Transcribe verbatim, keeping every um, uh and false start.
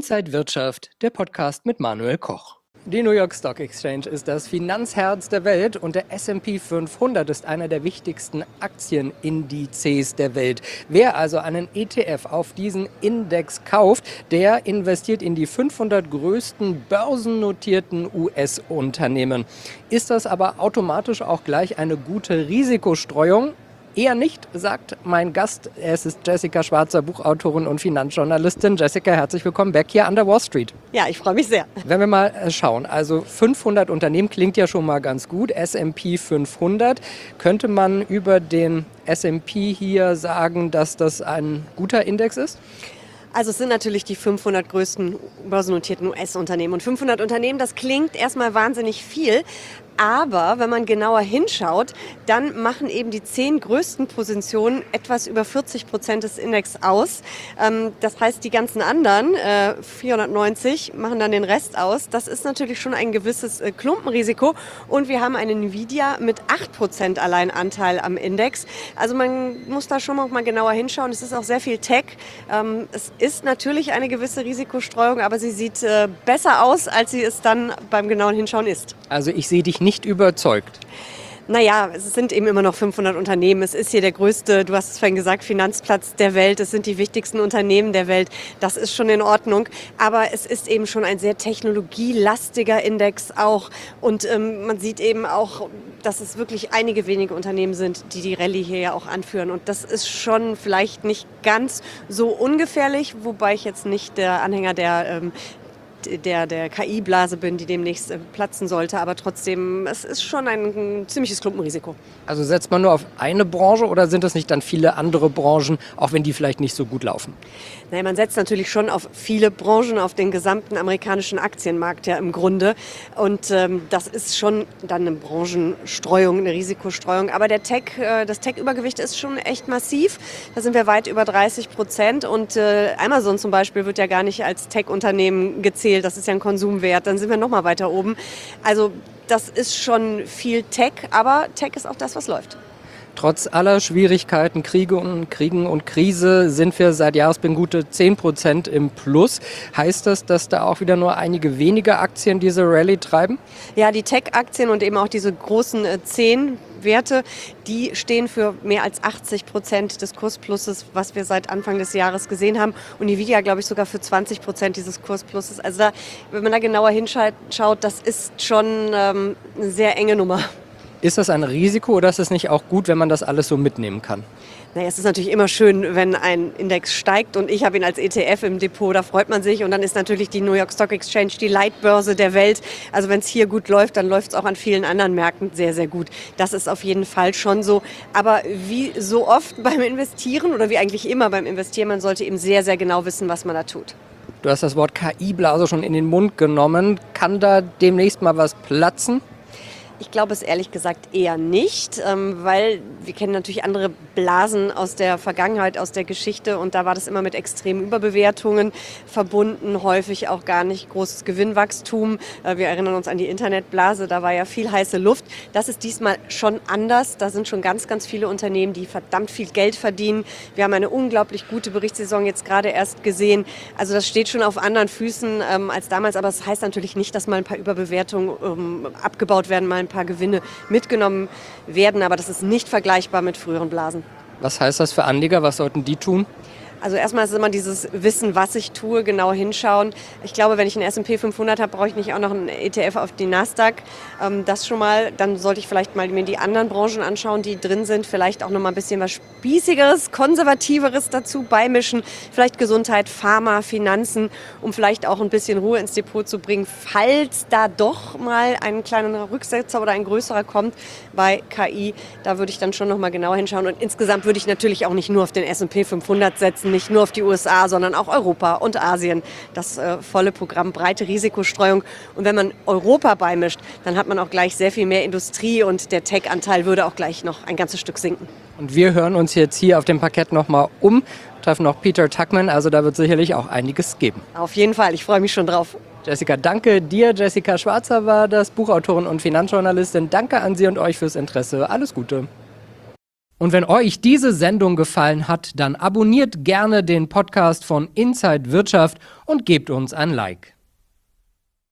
Inside Wirtschaft, der Podcast mit Manuel Koch. Die New York Stock Exchange ist das Finanzherz der Welt und der S und P fünfhundert ist einer der wichtigsten Aktienindizes der Welt. Wer also einen E T F auf diesen Index kauft, der investiert in die fünfhundert größten börsennotierten U S-Unternehmen. Ist das aber automatisch auch gleich eine gute Risikostreuung? Eher nicht, sagt mein Gast. Es ist Jessica Schwarzer, Buchautorin und Finanzjournalistin. Jessica, herzlich willkommen back hier an der Wall Street. Ja, ich freue mich sehr. Wenn wir mal schauen, also fünfhundert Unternehmen klingt ja schon mal ganz gut. S und P fünfhundert. Könnte man über den S und P hier sagen, dass das ein guter Index ist? Also es sind natürlich die fünfhundert größten börsennotierten U S-Unternehmen. Und fünfhundert Unternehmen, das klingt erstmal wahnsinnig viel. Aber wenn man genauer hinschaut, dann machen eben die zehn größten Positionen etwas über vierzig Prozent des Index aus. Das heißt, die ganzen anderen, vierhundertneunzig, machen dann den Rest aus. Das ist natürlich schon ein gewisses Klumpenrisiko. Und wir haben eine Nvidia mit acht Prozent allein Anteil am Index. Also man muss da schon noch mal genauer hinschauen. Es ist auch sehr viel Tech. Es ist natürlich eine gewisse Risikostreuung, aber sie sieht besser aus, als sie es dann beim genauen Hinschauen ist. Also ich sehe dich nicht überzeugt. Naja, es sind eben immer noch fünfhundert Unternehmen. Es ist hier der größte, du hast es vorhin gesagt, Finanzplatz der Welt. Es sind die wichtigsten Unternehmen der Welt. Das ist schon in Ordnung. Aber es ist eben schon ein sehr technologielastiger Index auch. Und ähm, man sieht eben auch, dass es wirklich einige wenige Unternehmen sind, die die Rallye hier ja auch anführen. Und das ist schon vielleicht nicht ganz so ungefährlich, wobei ich jetzt nicht der Anhänger der ähm, der, der K I-Blase bin, die demnächst äh, platzen sollte. Aber trotzdem, es ist schon ein, ein ziemliches Klumpenrisiko. Also setzt man nur auf eine Branche oder sind das nicht dann viele andere Branchen, auch wenn die vielleicht nicht so gut laufen? Naja, man setzt natürlich schon auf viele Branchen, auf den gesamten amerikanischen Aktienmarkt ja im Grunde. Und ähm, das ist schon dann eine Branchenstreuung, eine Risikostreuung. Aber der Tech, äh, das Tech-Übergewicht ist schon echt massiv. Da sind wir weit über dreißig Prozent. Und äh, Amazon zum Beispiel wird ja gar nicht als Tech-Unternehmen gezählt. Das ist ja ein Konsumwert. Dann sind wir noch mal weiter oben. Also das ist schon viel Tech. Aber Tech ist auch das, was läuft. Trotz aller Schwierigkeiten, Kriege und Kriegen und Krise sind wir seit Jahresbeginn gute zehn Prozent im Plus. Heißt das, dass da auch wieder nur einige wenige Aktien diese Rallye treiben? Ja, die Tech-Aktien und eben auch diese großen äh, zehn Werte, die stehen für mehr als achtzig Prozent des Kursplusses, was wir seit Anfang des Jahres gesehen haben. Und Nvidia, glaube ich, sogar für zwanzig Prozent dieses Kursplusses. Also da, wenn man da genauer hinschaut, das ist schon ähm, eine sehr enge Nummer. Ist das ein Risiko oder ist es nicht auch gut, wenn man das alles so mitnehmen kann? Naja, es ist natürlich immer schön, wenn ein Index steigt und ich habe ihn als E T F im Depot, da freut man sich. Und dann ist natürlich die New York Stock Exchange die Leitbörse der Welt. Also wenn es hier gut läuft, dann läuft es auch an vielen anderen Märkten sehr, sehr gut. Das ist auf jeden Fall schon so. Aber wie so oft beim Investieren oder wie eigentlich immer beim Investieren, man sollte eben sehr, sehr genau wissen, was man da tut. Du hast das Wort K I-Blase schon in den Mund genommen. Kann da demnächst mal was platzen? Ich glaube es ehrlich gesagt eher nicht, weil wir kennen natürlich andere Blasen aus der Vergangenheit, aus der Geschichte und da war das immer mit extremen Überbewertungen verbunden, häufig auch gar nicht großes Gewinnwachstum. Wir erinnern uns an die Internetblase, da war ja viel heiße Luft. Das ist diesmal schon anders. Da sind schon ganz, ganz viele Unternehmen, die verdammt viel Geld verdienen. Wir haben eine unglaublich gute Berichtssaison jetzt gerade erst gesehen. Also das steht schon auf anderen Füßen als damals, aber das heißt natürlich nicht, dass mal ein paar Überbewertungen abgebaut werden, mal ein paar Gewinne mitgenommen werden, aber das ist nicht vergleichbar mit früheren Blasen. Was heißt das für Anleger? Was sollten die tun? Also erstmal ist immer dieses Wissen, was ich tue, genau hinschauen. Ich glaube, wenn ich einen S und P fünfhundert habe, brauche ich nicht auch noch einen E T F auf die Nasdaq. Ähm, das schon mal. Dann sollte ich vielleicht mal mir die anderen Branchen anschauen, die drin sind. Vielleicht auch noch mal ein bisschen was Spießigeres, Konservativeres dazu beimischen. Vielleicht Gesundheit, Pharma, Finanzen, um vielleicht auch ein bisschen Ruhe ins Depot zu bringen, falls da doch mal ein kleiner Rücksetzer oder ein größerer kommt bei K I. Da würde ich dann schon noch mal genauer hinschauen. Und insgesamt würde ich natürlich auch nicht nur auf den S und P fünfhundert setzen, nicht nur auf die U S A, sondern auch Europa und Asien. Das äh, volle Programm, breite Risikostreuung. Und wenn man Europa beimischt, dann hat man auch gleich sehr viel mehr Industrie und der Tech-Anteil würde auch gleich noch ein ganzes Stück sinken. Und wir hören uns jetzt hier auf dem Parkett nochmal um, treffen noch Peter Tuchman, also da wird sicherlich auch einiges geben. Auf jeden Fall, ich freue mich schon drauf. Jessica, danke dir. Jessica Schwarzer war das, Buchautorin und Finanzjournalistin. Danke an Sie und euch fürs Interesse. Alles Gute. Und wenn euch diese Sendung gefallen hat, dann abonniert gerne den Podcast von Inside Wirtschaft und gebt uns ein Like.